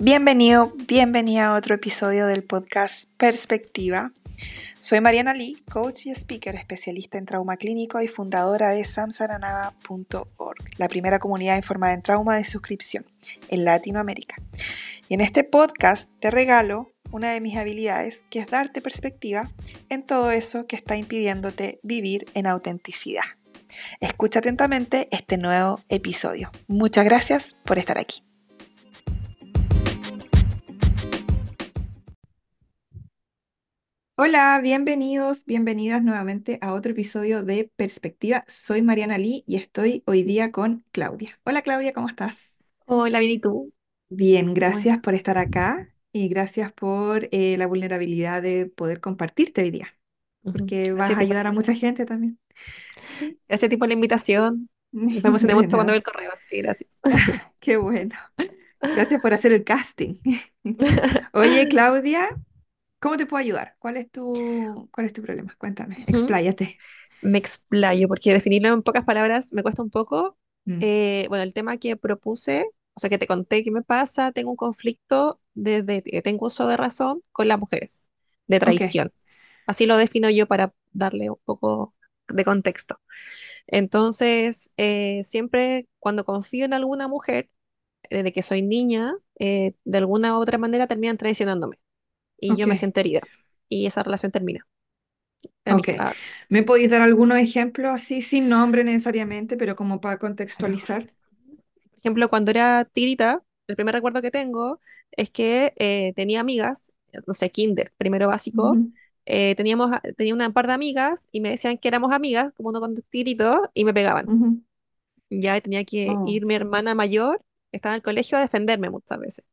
Bienvenido, bienvenida a otro episodio del podcast Perspectiva. Soy Mariana Lee, coach y speaker especialista en trauma clínico y fundadora de samsaranava.org, la primera comunidad informada en trauma de suscripción en Latinoamérica. Y en este podcast te regalo una de mis habilidades, que es darte perspectiva en todo eso que está impidiéndote vivir en autenticidad. Escucha atentamente este nuevo episodio. Muchas gracias por estar aquí. Hola, bienvenidos, bienvenidas nuevamente a otro episodio de Perspectiva. Soy Mariana Lee y estoy hoy día con Claudia. Hola Claudia, ¿cómo estás? Hola, bien, ¿y tú? Bien, ¿Cómo gracias por estás? estar acá y gracias por la vulnerabilidad de poder compartirte hoy día, Ujú. porque vas Gracias a a ti por ayudar a mucha la, gente también. Sí, gracias a ti por la invitación. Me emocioné de mucho cuando vi nada. el correo, así que gracias. Qué bueno. Gracias por hacer el casting. Oye, Claudia, ¿cómo te puedo ayudar? ¿Cuál es tu problema? Cuéntame, Ujú. expláyate. Me explayo, porque definirlo en pocas palabras me cuesta un poco. Mm, Bueno, el tema que propuse, o sea, que te conté que me pasa, tengo un conflicto desde que tengo uso de razón con las mujeres, de ok, traición. Así lo defino yo para darle un poco de contexto. Entonces, siempre cuando confío en alguna mujer, desde que soy niña, de alguna u otra manera terminan traicionándome y yo ok. me siento herida y esa relación termina de Ok, amistad. ¿me podéis dar algunos ejemplos así, sin nombre necesariamente, pero como para Claro. contextualizar? Por ejemplo, cuando era tirita, el primer recuerdo que tengo es que tenía amigas, no sé, kinder, primero básico, Ujú. tenía una par de amigas y me decían que éramos amigas, como uno con tirito, y me pegaban. Ujú. Ya tenía que Oh, ir mi hermana mayor, que estaba en el colegio, a defenderme muchas veces.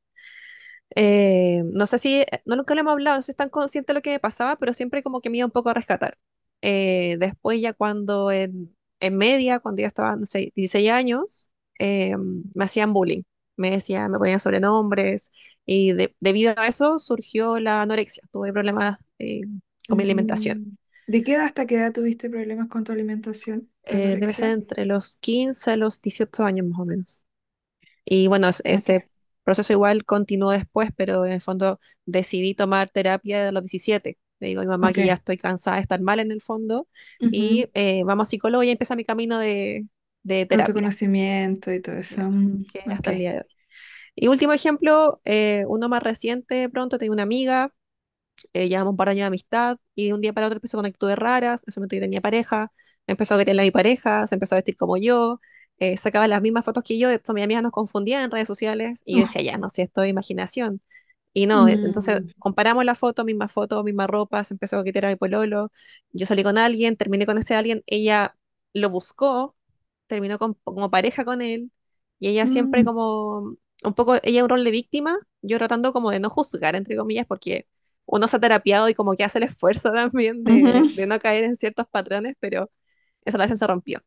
No sé si, no nunca lo hemos hablado, no sé si están conscientes de lo que me pasaba, pero siempre como que me iba un poco a rescatar. Después ya cuando en media, cuando ya estaba, no sé, 16 años, me hacían bullying. Me decían, me ponían sobrenombres y debido a eso surgió la anorexia. Tuve problemas con mi alimentación. ¿De qué edad hasta qué edad tuviste problemas con tu alimentación, Debe ser anorexia? entre los 15 a los 18 años más o menos. Y bueno, Ok, ese proceso igual continuó después, pero en el fondo decidí tomar terapia a los 17. Le digo a mi mamá ok. que ya estoy cansada de estar mal en el fondo Ujú. y vamos a psicólogo y empieza mi camino de terapias, Autoconocimiento y todo eso. ya, que Ok. hasta el día de hoy. Y último ejemplo, uno más reciente, de pronto tenía una amiga, llevamos un par de años de amistad y de un día para otro empezó con actitudes raras, en ese momento yo tenía pareja, empezó a querer a mi pareja, se empezó a vestir como yo, sacaba las mismas fotos que yo, esto mis amigas nos confundían en redes sociales y yo Oh, decía, ya, no sé, esto es imaginación. Y no, entonces mm, comparamos la foto, misma ropa, se empezó a quitar a mi pololo, yo salí con alguien, terminé con ese alguien, ella lo buscó, terminó como pareja con él y ella siempre mm. como, un poco, ella un rol de víctima, yo tratando como de no juzgar, entre comillas, porque uno se ha terapiado y como que hace el esfuerzo también Ujú. de no caer en ciertos patrones, pero esa relación se rompió.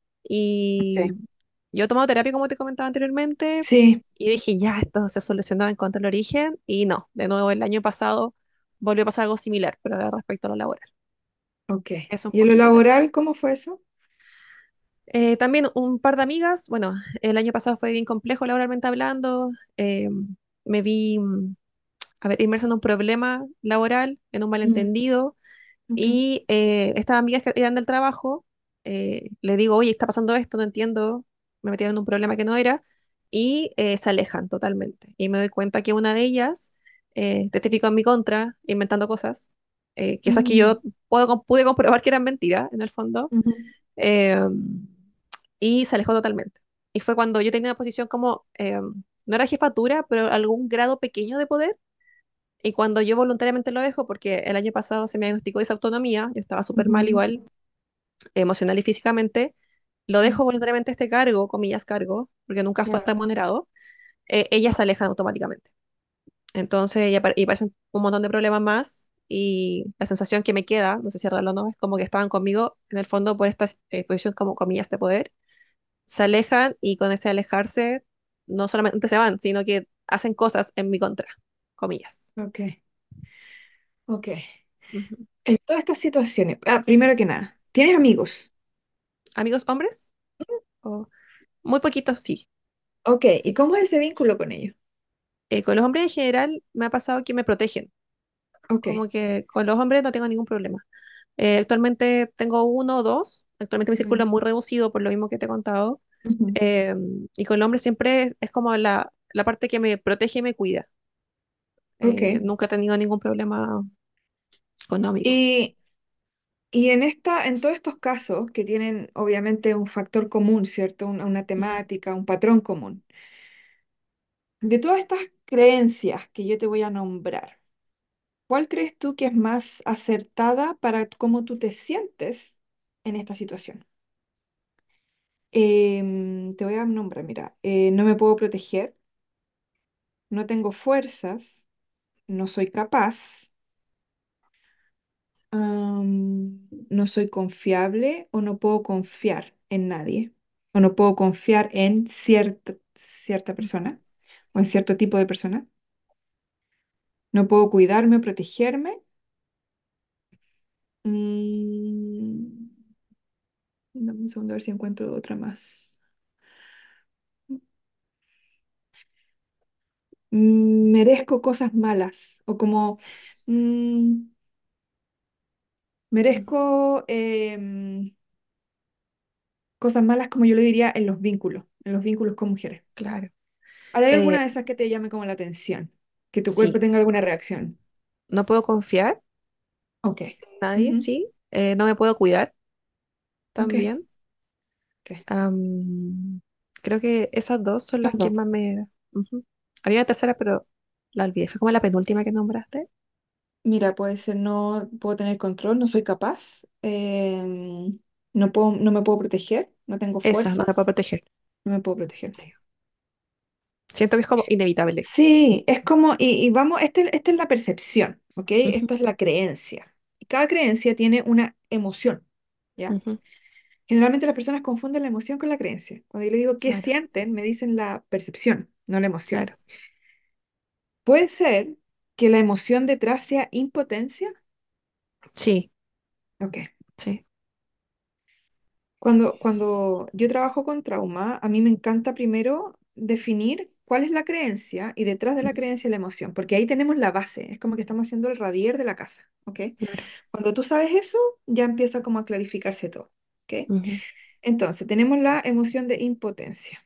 Y Sí, yo he tomado terapia, como te comentaba anteriormente, sí, y dije, ya, esto se solucionó, encontré el origen, y no, de nuevo el año pasado volvió a pasar algo similar, pero ahora respecto a lo laboral. ok. Es un ¿Y en lo poquito también. laboral, cómo fue eso? También un par de amigas, bueno, el año pasado fue bien complejo laboralmente hablando, me vi, a ver, inmersa en un problema laboral, en un Mm, malentendido. ok. Y estas amigas que eran del trabajo, le digo, oye, está pasando esto, no entiendo, me metieron en un problema que no era, y se alejan totalmente. Y me doy cuenta que una de ellas testificó en mi contra, inventando cosas, que esas que Mm, yo pude comprobar que eran mentiras, en el fondo, ujú, eh, y se alejó totalmente. Y fue cuando yo tenía una posición como, no era jefatura, pero algún grado pequeño de poder y cuando yo voluntariamente lo dejo, porque el año pasado se me diagnosticó disautonomía, yo estaba súper mal ujú. igual, emocional y físicamente, lo Mm, dejo voluntariamente este cargo, comillas cargo, porque nunca fue claro. remunerado, ellas se alejan automáticamente. Entonces, y aparecen un montón de problemas más y la sensación que me queda, no sé si es real o no, es como que estaban conmigo en el fondo por esta posición como comillas de poder, se alejan y con ese alejarse no solamente se van, sino que hacen cosas en mi contra, comillas. Ok, ok. Ujú. En todas estas situaciones, primero que nada, ¿tienes amigos? ¿Amigos hombres? O muy poquitos, sí, Ok, ¿y sí. cómo es ese vínculo con ellos? Con los hombres en general me ha pasado que me protegen, Ok. como que con los hombres no tengo ningún problema. Actualmente tengo uno o dos, actualmente mi círculo Mm, es muy reducido por lo mismo que te he contado, ujú. eh, y con el hombre siempre es como la parte que me protege y me cuida. Ok. Nunca he tenido ningún problema con amigos. Y, en todos estos casos que tienen obviamente un factor común, ¿cierto? Una Ujú. temática, un patrón común. De todas estas creencias que yo te voy a nombrar, ¿cuál crees tú que es más acertada para cómo tú te sientes en esta situación? Te voy a nombrar, mira, no me puedo proteger, no tengo fuerzas, no soy capaz, no soy confiable o no puedo confiar en nadie o no puedo confiar en cierta Ujú. persona o en cierto tipo de persona. No puedo cuidarme o protegerme. Mm, Dame un segundo a ver si encuentro otra más. Merezco cosas malas o como mm, Ujú. merezco cosas malas como yo le diría en los vínculos con mujeres. Claro. ¿Hay Eh, alguna de esas que te llame como la atención? Que tu cuerpo sí, tenga alguna reacción. no puedo confiar Ok. en nadie, Ujú. sí. No me puedo cuidar Ok. también. Ok. Am, Creo que esas dos son Las las que dos. más me... Ujú. Había una tercera, pero la olvidé. Fue como la penúltima que nombraste. Mira, puede ser no puedo tener control, no soy capaz, no puedo, no me puedo proteger, no tengo Esa, no me puedo fuerzas, proteger. no me puedo proteger. Sí. Siento que es como inevitable. Sí, es como, y vamos, esta es la percepción, ¿ok? Ujú, Esta es la creencia. Y cada creencia tiene una emoción, ¿ya? ujú. Generalmente las personas confunden la emoción con la creencia. Cuando yo le digo qué Claro, sienten, me dicen la percepción, no la emoción. claro. Puede ser que la emoción detrás sea impotencia. Sí, Ok. sí. Cuando yo trabajo con trauma, a mí me encanta primero definir cuál es la creencia y detrás de la Ujú. creencia la emoción, porque ahí tenemos la base, es como que estamos haciendo el radier de la casa, ¿ok? Claro. Cuando tú sabes eso, ya empieza como a clarificarse todo, ¿ok? Ujú, Entonces, tenemos la emoción de impotencia.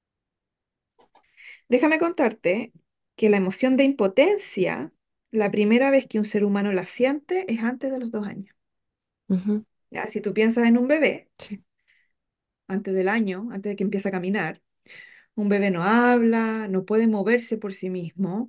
Déjame contarte que la emoción de impotencia, la primera vez que un ser humano la siente es antes de los 2 años. ujú. ¿Ya? Si tú piensas en un bebé, Sí. antes del año, antes de que empiece a caminar, un bebé no habla, no puede moverse por sí mismo.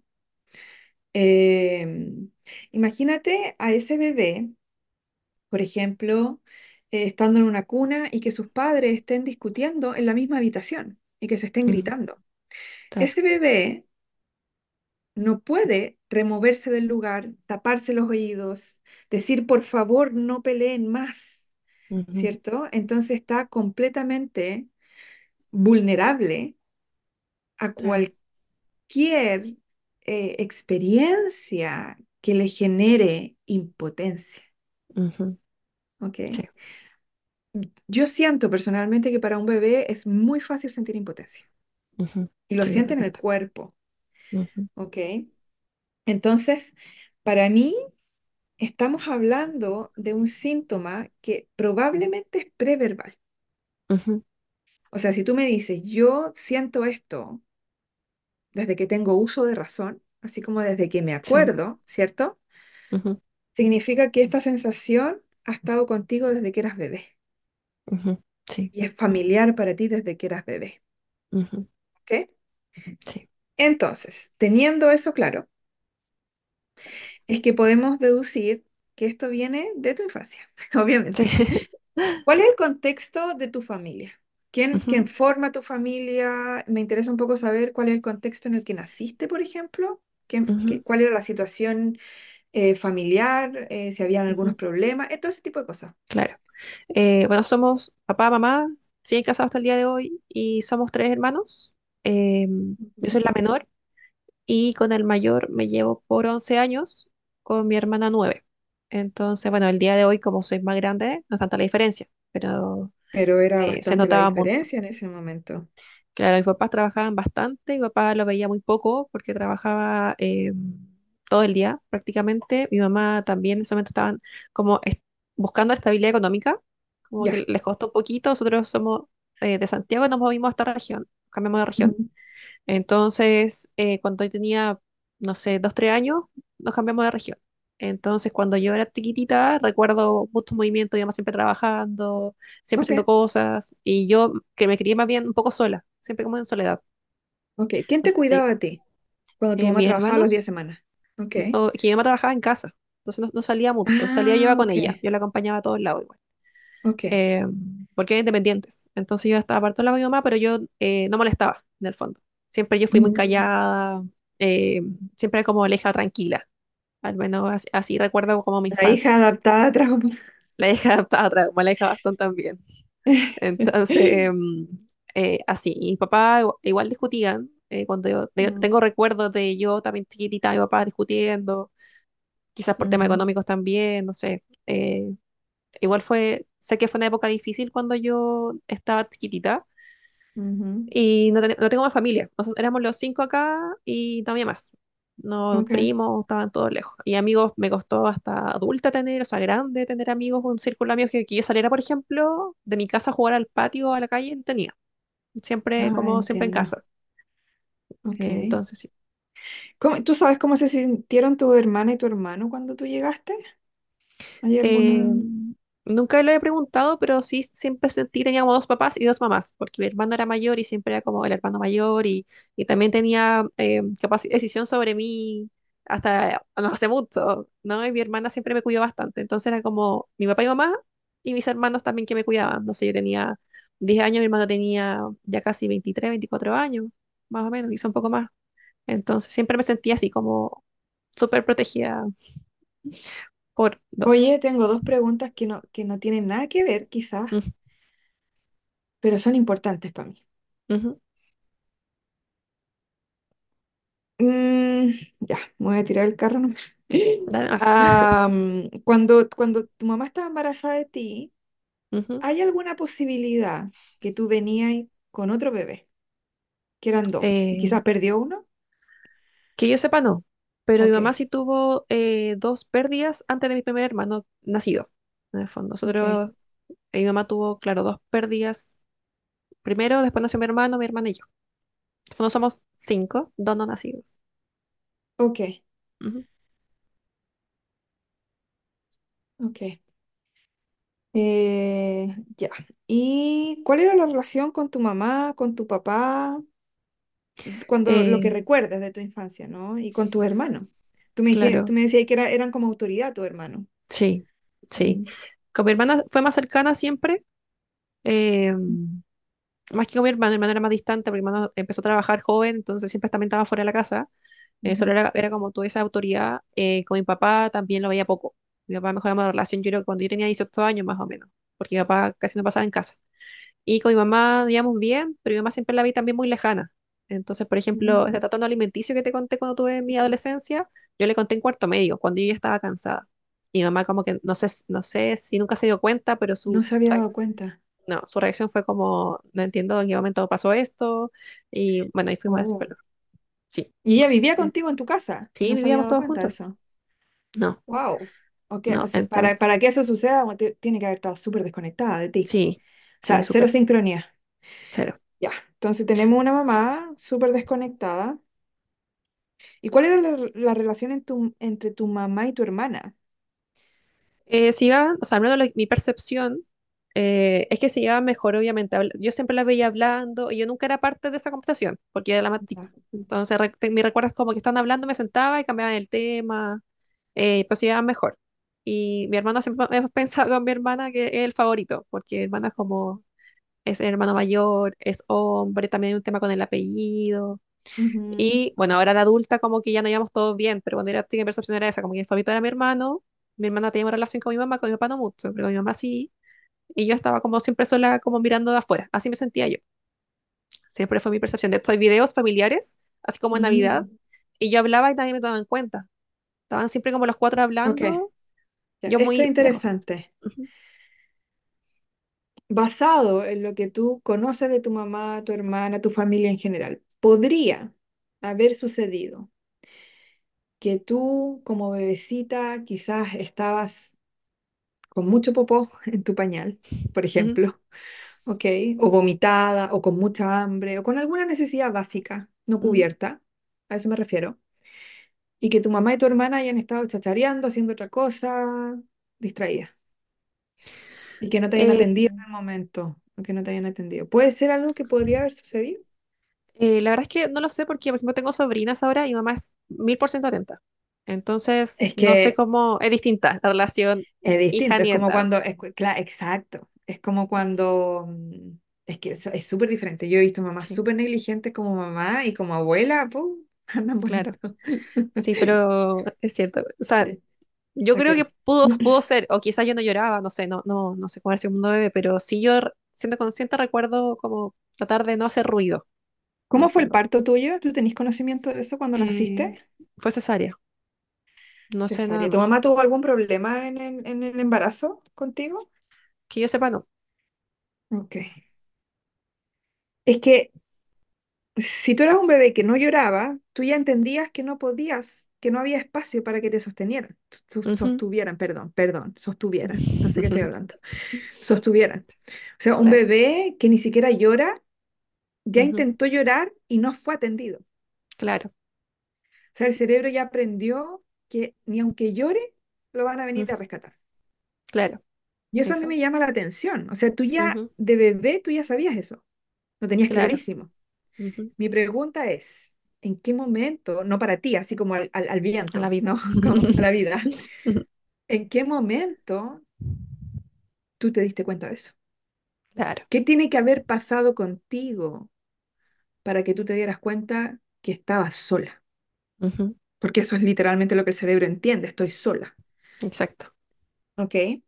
Em, Imagínate a ese bebé, por ejemplo, estando en una cuna y que sus padres estén discutiendo en la misma habitación y que se estén Ujú. gritando. Claro. Ese bebé no puede removerse del lugar, taparse los oídos, decir por favor no peleen más, Ujú. ¿cierto? Entonces está completamente vulnerable a Claro. cualquier experiencia que le genere impotencia, Ujú. ¿ok? Sí, Yo siento personalmente que para un bebé es muy fácil sentir impotencia ujú. y lo Sí, de siente en el repente. cuerpo, Ujú, ¿ok? Entonces, para mí, estamos hablando de un síntoma que probablemente es preverbal. ujú. O sea, si tú me dices, yo siento esto desde que tengo uso de razón, así como desde que me Sí. acuerdo, ¿cierto? Ujú, Significa que esta sensación ha estado contigo desde que eras bebé ujú. Sí. y es familiar para ti desde que eras bebé, Ujú. ¿ok? Sí. Entonces, teniendo eso claro, es que podemos deducir que esto viene de tu infancia, Sí. obviamente. ¿Cuál es el contexto de tu familia? Ujú, ¿Quién forma tu familia? Me interesa un poco saber cuál es el contexto en el que naciste, por ejemplo. ujú, ¿Cuál era la situación familiar? Si habían algunos ujú. problemas, todo ese tipo de cosas. Claro. Bueno, somos papá, mamá, siguen casados hasta el día de hoy y somos tres hermanos. Yo soy Ujú. la menor y con el mayor me llevo por 11 años, con mi hermana 9. Entonces, bueno, el día de hoy, como soy más grande, no es tanta la diferencia, pero Pero era se bastante la notaba mucho. diferencia en ese momento. Claro, mis papás trabajaban bastante, mi papá lo veía muy poco porque trabajaba todo el día prácticamente. Mi mamá también en ese momento estaban como buscando estabilidad económica, como Ya. que les costó un poquito. Nosotros somos de Santiago y nos movimos a esta región, cambiamos de región. Ujú. Entonces, cuando yo tenía, no sé, 2, 3 años, nos cambiamos de región. Entonces, cuando yo era chiquitita, recuerdo mucho movimiento, mi mamá siempre trabajando, siempre Ok, haciendo cosas, y yo que me crié más bien un poco sola, siempre como en soledad. ok. ¿Quién No te sé si cuidaba a ti cuando tu mamá mis trabajaba los días de hermanos, semana? Ok. que mi mamá trabajaba en casa, entonces no salía mucho, salía yo iba Ah, con ok. ella, yo la acompañaba a todos lados igual, Ok. eh, porque eran independientes. Entonces yo estaba para todos lados con mi mamá, pero yo no molestaba, en el fondo. Siempre yo fui muy Mm. callada, siempre como la hija tranquila, al menos así recuerdo como mi La hija infancia. adaptada a trauma. La hija adaptada, como la hija Bastón también. Entonces, así, y mi papá igual discutían. Cuando yo Mm, tengo recuerdos de yo también chiquitita, mi papá discutiendo, quizás por temas mm, económicos también, no sé. Igual sé que fue una época difícil cuando yo estaba chiquitita ujú. y no tengo más familia. Nosotros éramos los cinco acá y no había más. No, Ok. primos, estaban todos lejos. Y amigos me costó hasta adulta tener, o sea, grande tener amigos, un círculo de amigos que yo saliera, por ejemplo, de mi casa a jugar al patio, a la calle, no tenía. Siempre, Ah, como siempre en entiendo. casa. Ok. Entonces, sí. ¿Tú sabes cómo se sintieron tu hermana y tu hermano cuando tú llegaste? ¿Hay alguna? Eh, Nunca lo he preguntado, pero sí siempre sentí, tenía como dos papás y dos mamás, porque mi hermano era mayor y siempre era como el hermano mayor y también tenía decisión sobre mí hasta no hace mucho, ¿no? Y mi hermana siempre me cuidó bastante, entonces era como mi papá y mamá y mis hermanos también que me cuidaban, no sé, yo tenía 10 años, mi hermano tenía ya casi 23 24 años, más o menos, quizá un poco más, entonces siempre me sentía así como súper protegida por dos. Oye, tengo dos preguntas que no tienen nada que ver, quizás, Mm, pero son importantes para mí. ujú. Ya, me voy a tirar el carro nomás. Nada más. Cuando tu mamá estaba embarazada de ti, Ujú. ¿hay alguna posibilidad que tú venías con otro bebé, que eran dos, y Eh, quizás perdió uno? que yo sepa, no. Pero mi Ok, mamá sí tuvo dos pérdidas antes de mi primer hermano nacido. En el fondo, ok. mi mamá tuvo, claro, dos pérdidas primero, después nació mi hermana y yo. En el fondo somos cinco, dos no nacidos. Ok, Ujú. ok. Ya. ¿Y cuál era la relación con tu mamá, con tu papá, cuando lo que Eh, recuerdas de tu infancia, ¿no? Y con tus hermanos. Tú claro, me decías que eran como autoridad tu hermano. sí, sí. Mm, Con mi hermana fue más cercana siempre, eh, más que con mi hermano era más distante, porque mi hermano empezó a trabajar joven, entonces siempre también estaba fuera de la casa. Solo ujú, era como toda esa autoridad. Con mi papá también lo veía poco. Mi papá mejoramos la relación, yo creo que cuando yo tenía 18 años más o menos, porque mi papá casi no pasaba en casa. Y con mi mamá íbamos bien, pero mi mamá siempre la vi también muy lejana. Entonces, por ejemplo, este mm. trastorno alimenticio que te conté cuando tuve mi adolescencia, yo le conté en cuarto medio, cuando yo ya estaba cansada. Y mi mamá como que, no sé si nunca se dio cuenta, pero No se había dado cuenta. no, su reacción fue como, no entiendo en qué momento pasó esto. Y bueno, ahí fuimos al Oh. psicólogo. Sí. Y ella vivía Eh, contigo en tu casa y Sí, no se había vivíamos dado todos cuenta de juntos. eso. No, Wow. Ok, no, entonces, para que eso suceda, tiene que haber estado súper desconectada de ti. sí, O sí, sea, cero súper, sincronía. cero. Ya. Entonces tenemos una mamá súper desconectada. ¿Y cuál era la relación entre tu mamá y tu hermana? Se iban, o sea, al menos mi percepción es que se llevaban mejor, obviamente. Yo siempre la veía hablando y yo nunca era parte de esa conversación, porque era la más chica. Ya. Entonces, mi recuerdo es como que están hablando, me sentaba y cambiaban el tema, pues se llevaban mejor. Y mi hermana siempre hemos pensado con mi hermana que es el favorito, porque mi hermana es como, es el hermano mayor, es hombre, también hay un tema con el apellido. Ujú. Y bueno, ahora de adulta como que ya no íbamos todos bien, pero cuando era chica mi percepción era esa, como que el favorito era mi hermana tenía una relación con mi papá no mucho, pero con mi mamá sí, y yo estaba como siempre sola, como mirando de afuera, así me sentía yo. Siempre fue mi percepción. De estos videos familiares, así como en Navidad, Mm, y yo hablaba y nadie me daba en cuenta. Estaban siempre como los cuatro ok, hablando, ya. yo Esto es muy lejos. interesante. Ujú. basado en lo que tú conoces de tu mamá, tu hermana, tu familia en general, podría haber sucedido que tú como bebecita quizás estabas con mucho popó en tu pañal, por Ujú, ejemplo, ¿ok? O vomitada, o con mucha hambre, o con alguna necesidad básica no ujú. cubierta, a eso me refiero, y que tu mamá y tu hermana hayan estado chachareando, haciendo otra cosa, distraídas, y que no te hayan Eh, atendido en el momento, o que no te hayan atendido. ¿Puede ser algo que podría haber sucedido? la verdad es que no lo sé porque, por ejemplo, tengo sobrinas ahora y mi mamá es 1000% atenta. Entonces, Es no sé que cómo es distinta la relación es distinto, es como hija-nieta. cuando, claro, exacto, es como cuando, es que es súper diferente. Yo he visto mamás Sí, súper negligentes como mamá y como abuela, ¡pum! Andan claro. volando. Sí, pero es cierto. O sea, Sí. yo Ok. creo que pudo ser, o quizás yo no lloraba, no sé, no sé cómo era el segundo bebé, pero sí yo, siendo consciente, recuerdo como tratar de no hacer ruido, en ¿Cómo el fue el fondo. parto tuyo? ¿Tú tenés conocimiento de eso cuando Eh, naciste? fue cesárea, no sé nada Cesárea. ¿Tu más. mamá tuvo algún problema en el embarazo contigo? Que yo sepa, no. Ok. Es que si tú eras un bebé que no lloraba, tú ya entendías que no podías, que no había espacio para que te sostenieran, Ujú. sostuvieran, perdón, sostuvieran, no sé qué estoy hablando, sostuvieran. O sea, un Claro, bebé que ni siquiera llora, ya ujú, intentó llorar y no fue atendido. O claro, sea, el cerebro ya aprendió que ni aunque llore, lo van a venir a ujú, rescatar. claro, Y eso a mí me exacto. llama la atención. O sea, tú ya Ujú, de bebé, tú ya sabías eso, lo tenías claro, clarísimo. ujú, Mi pregunta es, ¿en qué momento, no para ti, así como al a la viento, vida. no, como a la vida, Ujú, ¿en qué momento tú te diste cuenta de eso? claro, ¿Qué tiene que haber pasado contigo para que tú te dieras cuenta que estabas sola? ujú, Porque eso es literalmente lo que el cerebro entiende, estoy sola, exacto. ¿ok?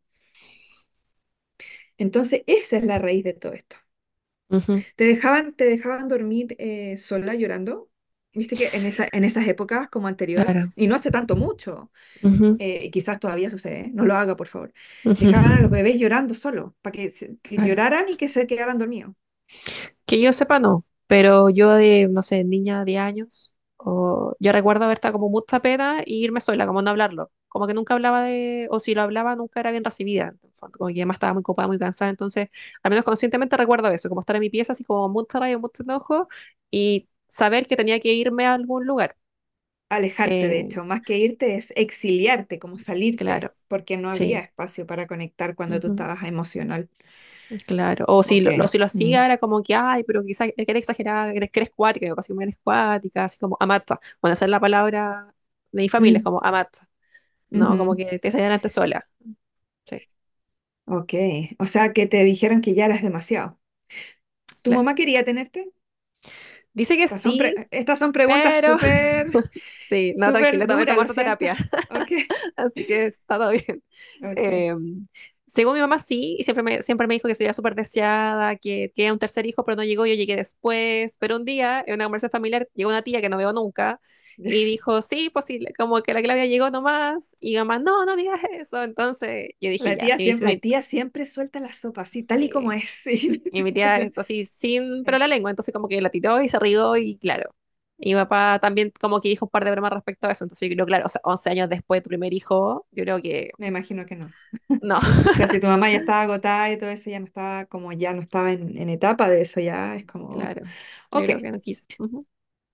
Entonces, esa es la raíz de todo esto. Ujú, ¿Te dejaban dormir sola llorando? Viste que en esas épocas como anterior, claro. y no hace tanto mucho, Ujú, y quizás todavía sucede, ¿eh? No lo haga, por favor. ujú, Dejaban a los bebés llorando solo, para que claro. lloraran y que se quedaran dormidos. Que yo sepa, no, pero yo de, no sé, niña de 10 años, o yo recuerdo haber estado como mucha pena y irme sola, como no hablarlo, como que nunca hablaba de, o si lo hablaba nunca era bien recibida, en el fondo, como que además estaba muy copada, muy cansada, entonces al menos conscientemente recuerdo eso, como estar en mi pieza así como mucha rabia, mucho enojo y saber que tenía que irme a algún lugar. Alejarte, de Eh, hecho, más que irte es exiliarte, como salirte, claro, porque no había sí. espacio para conectar cuando tú Ujú. estabas emocional. Claro, o si Ok. si lo Mm. hacía era como que, ay, pero quizás que eres exagerada, que eres cuática, me pasa que eres cuática, así como amata. Bueno, esa es la palabra de mi familia, es Mm. como amata, no, como Ujú. que te señalaste sola. Sí, Ok. O sea, que te dijeron que ya eras demasiado. ¿Tu claro. mamá quería tenerte? Dice que sí, Estas son preguntas pero súper, sí, no, tranquila, súper he duras, tomado lo harta siento. terapia, Ok. así que está todo bien. Ok. Eh, Según mi mamá, sí, y siempre me dijo que sería súper deseada, que quería un tercer hijo, pero no llegó, yo llegué después. Pero un día, en una conversación familiar, llegó una tía que no veo nunca y dijo, sí, posible, como que la Claudia llegó nomás, y mi mamá, no, no digas eso. Entonces yo dije, ya, sí, sí, La tía siempre suelta la sopa, así, tal y como sí. es. Sí. Y mi tía está así sin pero la lengua, entonces como que la tiró y se rió y claro. Y mi papá también como que dijo un par de bromas respecto a eso, entonces yo creo, claro, o sea, 11 años después de tu primer hijo, yo creo que Me imagino que no. no, O sea, si tu mamá ya estaba agotada y todo eso, ya no estaba como ya no estaba en etapa de eso, ya es como, claro, yo ok. creo que no quiso. Ujú,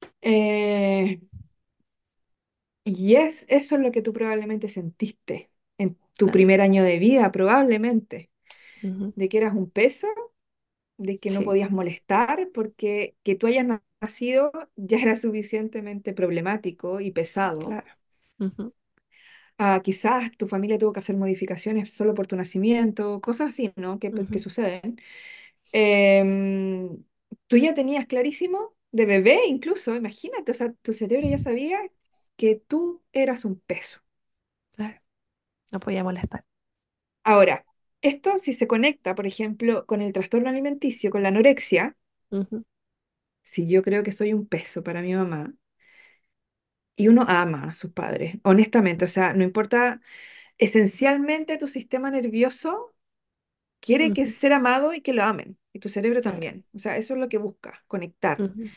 Eh, y eso es lo que tú probablemente sentiste en tu claro, primer año de vida, probablemente, ujú, de que eras un peso, de que no sí, podías molestar, porque que tú hayas nacido ya era suficientemente problemático y pesado. claro, ujú, Quizás tu familia tuvo que hacer modificaciones solo por tu nacimiento, cosas así, ¿no? Que ujú, suceden. Em, Tú ya tenías clarísimo, de bebé incluso, imagínate, o sea, tu cerebro ya sabía que tú eras un peso. claro, no podía molestar. Ahora, esto si se conecta, por ejemplo, con el trastorno alimenticio, con la anorexia, Ujú, si yo creo que soy un peso para mi mamá, y uno ama a sus padres, honestamente, o sea, no importa, esencialmente tu sistema nervioso quiere que ujú, ser amado y que lo amen, y tu cerebro claro, también. O sea, eso es lo que busca, conectar. ujú,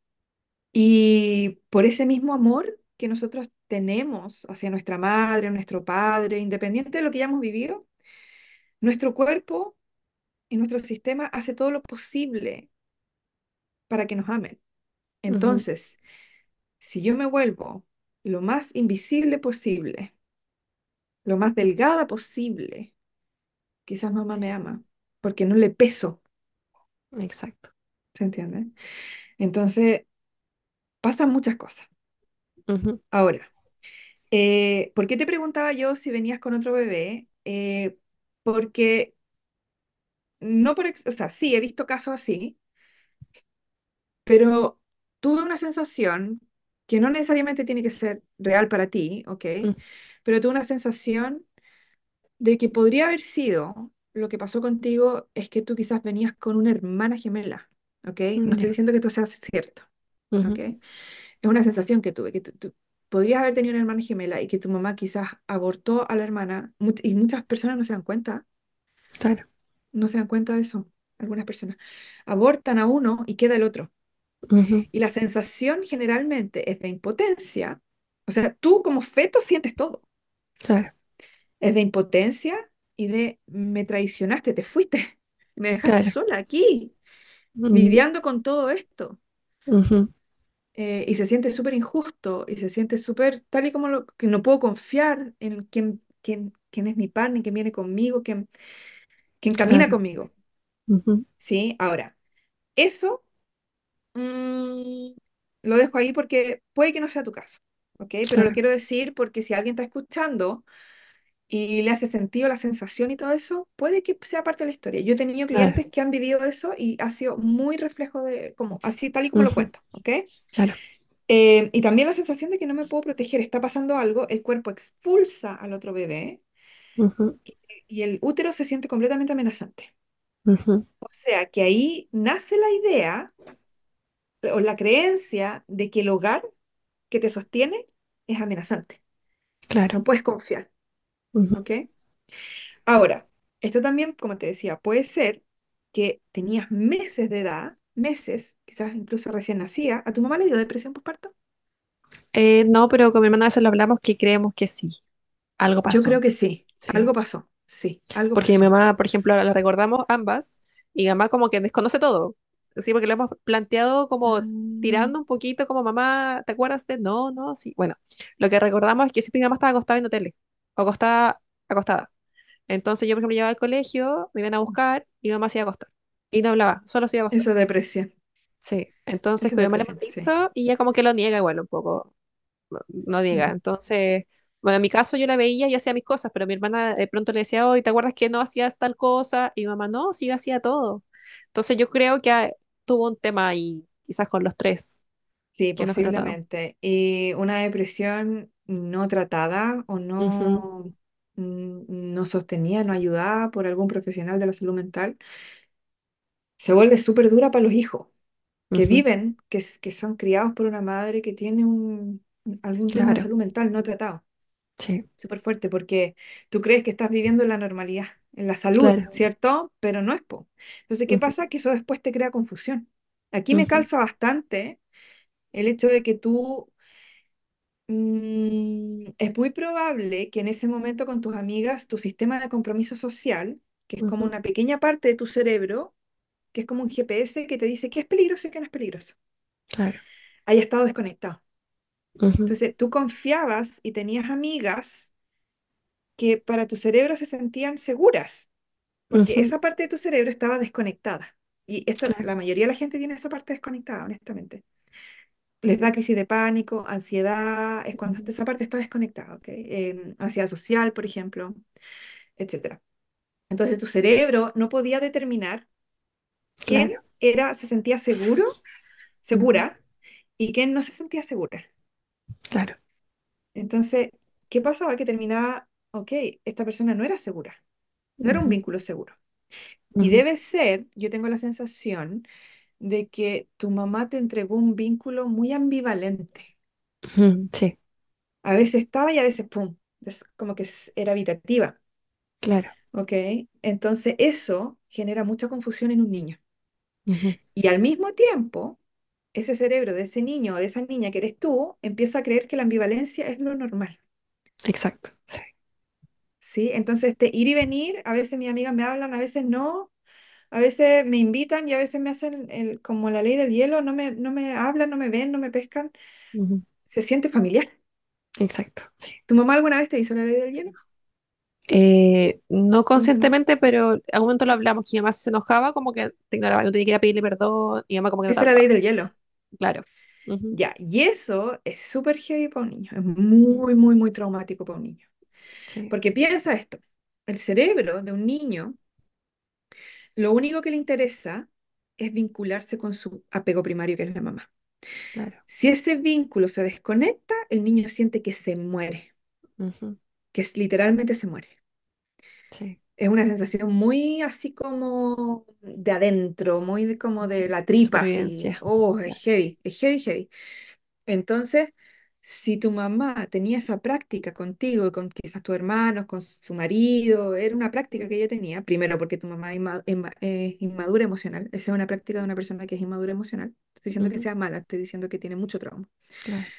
Y por ese mismo amor que nosotros tenemos hacia nuestra madre, nuestro padre, independiente de lo que hayamos vivido, nuestro cuerpo y nuestro sistema hace todo lo posible para que nos amen. ujú, Entonces, si yo me vuelvo lo más invisible posible, lo más delgada posible, quizás mamá me ama, porque no le peso, exacto. ¿se entiende? Entonces, pasan muchas cosas. Ujú, Ahora, ¿por qué te preguntaba yo si venías con otro bebé? Porque no o sea, sí, he visto casos así, pero tuve una sensación que no necesariamente tiene que ser real para ti, ¿ok? ujú, Pero tuve una sensación de que podría haber sido lo que pasó contigo es que tú quizás venías con una hermana gemela, ¿ok? No estoy ya, diciendo que esto sea cierto, ¿ok? ujú, Es una sensación que tuve, que tú podrías haber tenido una hermana gemela y que tu mamá quizás abortó a la hermana, y muchas personas no se dan cuenta, claro, no se dan cuenta de eso, algunas personas. Abortan a uno y queda el otro. ujú, Y la sensación generalmente es de impotencia, o sea, tú como feto sientes todo, claro, es de impotencia y de me traicionaste, te fuiste, me dejaste claro, sola aquí, ujú, lidiando con todo esto. ujú, Y se siente súper injusto y se siente súper tal y como que no puedo confiar en quién es mi partner, quién viene conmigo, quién camina claro, conmigo. ujú, ¿Sí? Ahora, eso mm, lo dejo ahí porque puede que no sea tu caso, ¿ok? Pero lo claro, quiero decir porque si alguien está escuchando y le hace sentido la sensación y todo eso, puede que sea parte de la historia. Yo he tenido claro, clientes que han vivido eso y ha sido muy reflejo de, como, así tal y como lo ujú, cuento, ¿ok? claro, Y también la sensación de que no me puedo proteger, está pasando algo, el cuerpo expulsa al otro bebé ujú, y el útero se siente completamente amenazante. ujú, O sea que ahí nace la idea o la creencia de que el hogar que te sostiene es amenazante. claro, No puedes confiar, ujú. ¿ok? Ahora, esto también, como te decía, puede ser que tenías meses de edad, meses, quizás incluso recién nacía, ¿a tu mamá le dio depresión postparto? No, pero con mi hermana a veces lo hablamos que creemos que sí, algo Yo creo pasó, que sí, sí. algo pasó, sí, algo Porque mi pasó. mamá, por ejemplo, la recordamos ambas y mi mamá como que desconoce todo. Sí, porque lo hemos planteado como Ah, tirando un poquito como mamá, ¿te acuerdas de? No, no, sí. Bueno, lo que recordamos es que siempre mi mamá estaba acostada viendo tele o acostada. Entonces yo, por ejemplo, llegaba al colegio, me iban a buscar y mi mamá se iba a acostar. Y no hablaba, solo se iba a acostar. eso es depresión, Sí, entonces eso es con mi mamá le hemos depresión, sí. dicho y ella como que lo niega igual un poco, no diga. Ujú. Entonces, bueno, en mi caso yo la veía y hacía mis cosas, pero mi hermana de pronto le decía, oye, ¿te acuerdas que no hacías tal cosa? Y mi mamá, no, sí, yo hacía todo. Entonces yo creo que tuvo un tema ahí, quizás con los tres, Sí, que no fue tratado. posiblemente. Y una depresión no tratada o Ujú, no sostenida, no ayudada por algún profesional de la salud mental, se vuelve súper dura para los hijos que ujú, viven, que son criados por una madre que tiene algún tema de claro, salud mental no tratado. sí, Súper fuerte, porque tú crees que estás viviendo en la normalidad, en la salud, claro. ¿cierto? Pero no es po. Entonces, ¿qué Ujú, pasa? Que eso después te crea confusión. Aquí me ujú, calza bastante el hecho de que tú, es muy probable que en ese momento con tus amigas, tu sistema de compromiso social, que es como ujú, una pequeña parte de tu cerebro, que es como un GPS que te dice qué es peligroso y qué no es peligroso, claro. haya estado desconectado. Ujú, Entonces, tú confiabas y tenías amigas que para tu cerebro se sentían seguras porque ujú, esa parte de tu cerebro estaba desconectada. Y esto, claro. la mayoría de la gente tiene esa parte desconectada, honestamente. Les da crisis de pánico, ansiedad, es cuando Ujú, esa parte está desconectada, ¿ok? Ansiedad social, por ejemplo, etcétera. Entonces tu cerebro no podía determinar quién claro. se sentía Ujú, segura, y quién no se sentía segura. claro. Entonces, ¿qué pasaba? Que terminaba, ok, esta persona no era segura, no era un Ujú, vínculo seguro. Y ujú, debe ser, yo tengo la sensación de que tu mamá te entregó un vínculo muy ambivalente. ujú, sí, A veces estaba y a veces, ¡pum!, es como que era habitativa. claro. ¿ok? Entonces eso genera mucha confusión en un niño. Ujú. Y al mismo tiempo, ese cerebro de ese niño o de esa niña que eres tú empieza a creer que la ambivalencia es lo normal, Exacto, sí. ¿sí? Entonces, ir y venir, a veces mis amigas me hablan, a veces no, a veces me invitan y a veces me hacen como la ley del hielo, no me hablan, no me ven, no me pescan, Ujú. se siente familiar. Exacto, sí. ¿Tu mamá alguna vez te hizo la ley del hielo? No ¿Cómo se llama? conscientemente, pero en algún momento lo hablamos, que mi mamá se enojaba, como que te ignoraba, no tenía que ir a pedirle perdón, y mi mamá como que no te Esa es la ley hablaba. del hielo. Claro. Ujú. Ya, y eso es súper heavy para un niño, es Mm. muy, muy, muy traumático para un niño. Sí, Porque piensa esto, el cerebro de un niño, lo único que le interesa es vincularse con su apego primario, que es la mamá. claro. Si ese vínculo se desconecta, el niño siente que se muere, Ujú. literalmente se muere. Sí. Es una sensación muy así como de adentro, muy como de Ujú. la tripa, así. Supervivencia. Oh, Claro. es heavy, heavy. Entonces, si tu mamá tenía esa práctica contigo, y con quizás tus hermanos, con su marido, era una práctica que ella tenía, primero porque tu mamá es inmadura emocional, esa es una práctica de una persona que es inmadura emocional. Estoy diciendo que Ujú. sea mala, estoy diciendo que tiene mucho trauma. Claro.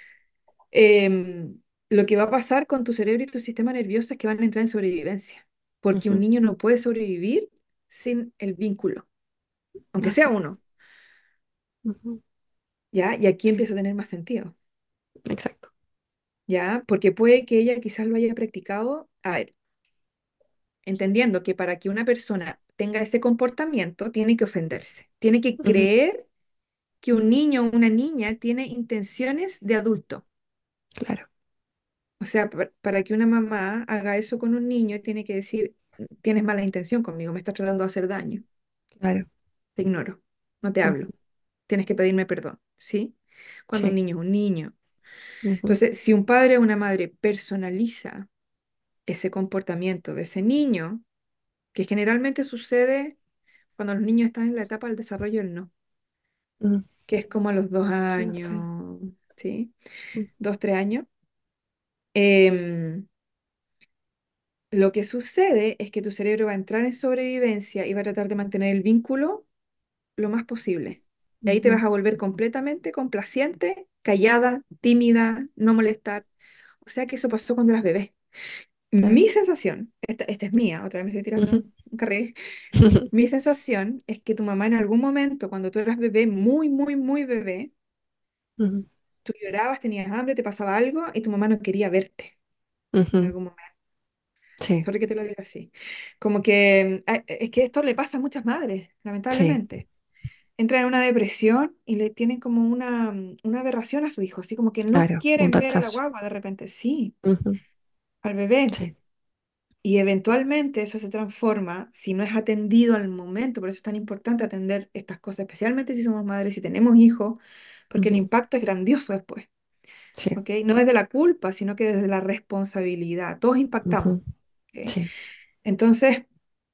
Lo que va a pasar con tu cerebro y tu sistema nervioso es que van a entrar en sobrevivencia, porque un Ujú. niño no puede sobrevivir sin el vínculo, aunque sea Así uno, es. Ujú. ¿ya? Y aquí Sí, empieza a tener más sentido. exacto. ¿Ya? Porque puede que ella quizás lo haya practicado, a ver, entendiendo que para que una persona tenga ese comportamiento, tiene que ofenderse, tiene que Ujú. creer que un niño o una niña tiene intenciones de adulto. Claro, O sea, para que una mamá haga eso con un niño, tiene que decir, tienes mala intención conmigo, me estás tratando de hacer daño, claro. te ignoro, no te Ujú. hablo, tienes que pedirme perdón, ¿sí? Cuando un Sí. niño es un niño. Ujú. Entonces, si un padre o una madre personaliza ese comportamiento de ese niño, que generalmente sucede cuando los niños están en la etapa del desarrollo del no, Ujú. que es como a los dos No sé. años, ¿sí? Ujú. 2, 3 años. Em, lo que sucede es que tu cerebro va a entrar en sobrevivencia y va a tratar de mantener el vínculo lo más posible. Y ahí te Ujú. vas a volver completamente complaciente, callada, tímida, no molestar. O sea que eso pasó cuando eras bebé. Claro. Mi sensación, esta es mía, otra vez me estoy tirando Ujú. un carril. Mi sensación es que tu mamá en algún momento, cuando tú eras bebé, muy, muy, muy bebé, Ujú. tú llorabas, tenías hambre, te pasaba algo y tu mamá no quería verte en Ujú. algún momento. Sí, Sorry que te lo diga así. Como que es que esto le pasa a muchas madres, sí, lamentablemente. Entran en una depresión y le tienen como una aberración a su hijo, así como que no claro, un quieren ver a la rechazo. guagua de repente, sí, Ujú. al bebé. Sí. Y eventualmente eso se transforma, si no es atendido al momento, por eso es tan importante atender estas cosas, especialmente si somos madres, si tenemos hijos, porque el Ujú. impacto es grandioso después, Sí. ¿ok? No desde la culpa, sino que desde la responsabilidad. Todos impactamos, Ujú. ¿ok? Sí. Entonces,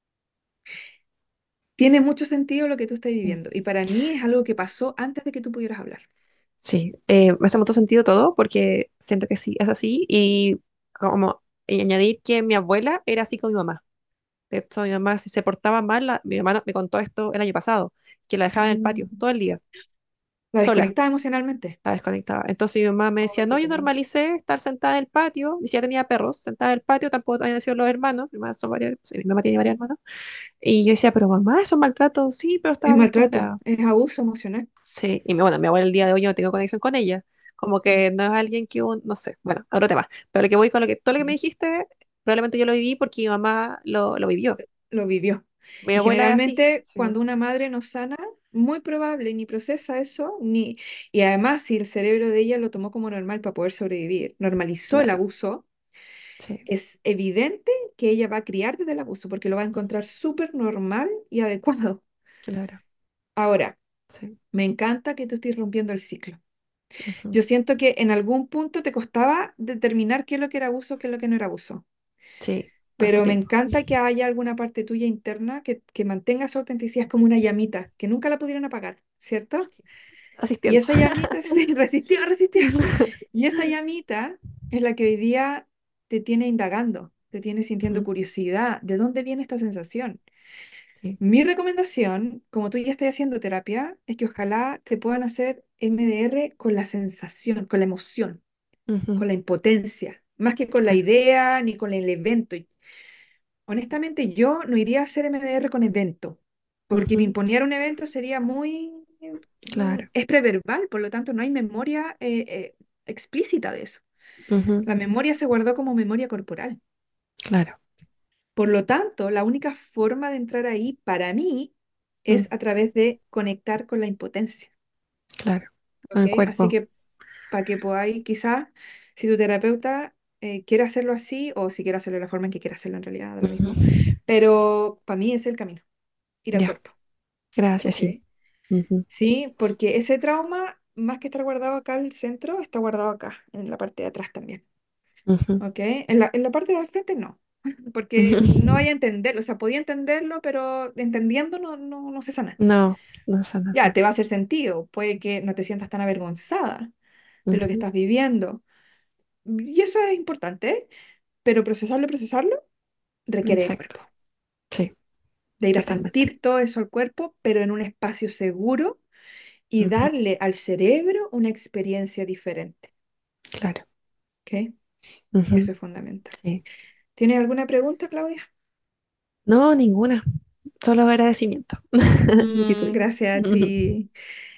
tiene mucho sentido lo que tú estás Mm. viviendo. Y para mí es algo que pasó antes de que tú pudieras hablar. Sí, me hace mucho sentido todo porque siento que sí, es así. Y como añadir que mi abuela era así con mi mamá. De hecho, mi mamá, si se portaba mal, mi mamá me contó esto el año pasado, que la dejaba en el Mm. patio todo el día, La sola, desconectada emocionalmente. la desconectaba. Entonces mi mamá me Oh, decía, qué no, yo terrible. normalicé estar sentada en el patio, ni siquiera tenía perros, sentada en el patio, tampoco habían sido los hermanos, mi mamá, son varios, sí, mi mamá tiene varios hermanos. Y yo decía, pero mamá, eso es maltrato, sí, pero estaba Es maltrato, acostumbrada. es abuso emocional. Sí, y bueno, mi abuela el día de hoy yo no tengo conexión con ella, como Mm. que no es alguien que no sé, bueno, otro tema. Pero lo que voy con todo lo que me dijiste, probablemente yo lo viví porque mi mamá lo vivió. Lo vivió. Mi Y abuela es así, generalmente sí, cuando una madre no sana, muy probable ni procesa eso, ni... Y además si el cerebro de ella lo tomó como normal para poder sobrevivir, normalizó el claro, abuso, sí, es evidente que ella va a criar desde el abuso porque lo va a ujú, encontrar súper normal y adecuado. claro, Ahora, sí, me encanta que tú estés rompiendo el ciclo. ujú, Yo siento que en algún punto te costaba determinar qué es lo que era abuso, qué es lo que no era abuso. sí, harto Pero me tiempo. encanta que haya alguna parte tuya interna que mantenga su autenticidad, es como una llamita, que nunca la pudieron apagar, ¿cierto? Y Asistiendo. esa llamita, sí, resistió. Y esa llamita es la que hoy día te tiene indagando, te tiene sintiendo ujú, curiosidad. ¿De dónde viene esta sensación? sí, Mi recomendación, como tú ya estás haciendo terapia, es que ojalá te puedan hacer MDR con la sensación, con la emoción, ujú, con la impotencia, más que con la claro, idea ni con el evento. Y honestamente, yo no iría a hacer MDR con evento, porque me ujú, imponer un evento sería claro, es preverbal, por lo tanto no hay memoria explícita de eso. ujú, La memoria se guardó como memoria corporal. claro, Por lo tanto, la única forma de entrar ahí para mí mm, es a través de conectar con la impotencia. claro, con ¿Ok? el Así cuerpo. que para que podáis, quizás, si tu terapeuta quiere hacerlo así, o si quiere hacerlo de la forma en que quiera hacerlo en realidad, da lo Ujú, mismo. Pero para mí es el camino, ir al ya, cuerpo. gracias, ¿Ok? sí. Ujú, Sí, porque ese trauma, más que estar guardado acá al centro, está guardado acá, en la parte de atrás también. ujú, ¿Ok? En la parte de al frente no, porque no ujú. vaya a entenderlo, o sea, podía entenderlo, pero entendiendo no se sana. No, no son Ya, así. te va a hacer sentido, puede que no te sientas tan avergonzada de lo que Ujú, estás viviendo. Y eso es importante, pero procesarlo requiere de exacto, cuerpo, sí, de ir a totalmente. sentir todo eso al cuerpo, pero en un espacio seguro y Ujú, darle al cerebro una experiencia diferente. claro. ¿Ok? Ujú, Eso es fundamental. sí. ¿Tienes alguna pregunta, Claudia? No, ninguna, solo agradecimiento. ¿Y tú? Gracias a ti.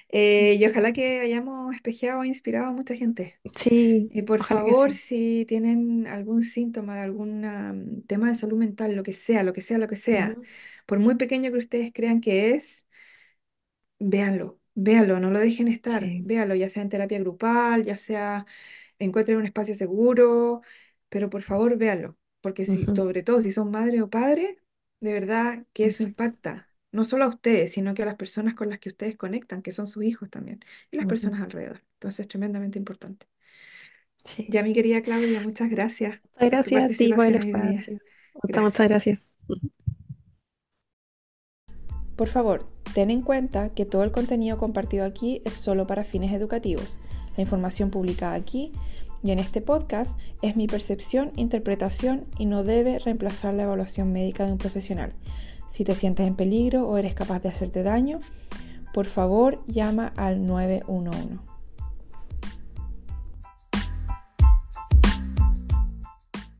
Y ojalá que hayamos espejeado e inspirado a mucha gente. Sí, Y por ojalá que favor, sí. si tienen algún síntoma de algún tema de salud mental, lo que sea, lo que sea, lo que sea, Ujú, por muy pequeño que ustedes crean que es, véanlo, véanlo, no lo dejen estar, sí. véanlo, ya sea en terapia grupal, ya sea encuentren un espacio seguro, pero por favor véanlo, porque si, Ujú, sobre todo si son madre o padre, de verdad que eso exacto. impacta, no solo a ustedes, sino que a las personas con las que ustedes conectan, que son sus hijos también, y las Ujú, personas alrededor. Entonces, es tremendamente importante. sí. Ya mi querida Claudia, muchas gracias Muchas por tu gracias a ti por el participación hoy día. espacio. Muchas Gracias. gracias. Por favor, ten en cuenta que todo el contenido compartido aquí es solo para fines educativos. La información publicada aquí y en este podcast es mi percepción, interpretación y no debe reemplazar la evaluación médica de un profesional. Si te sientes en peligro o eres capaz de hacerte daño, por favor llama al 911.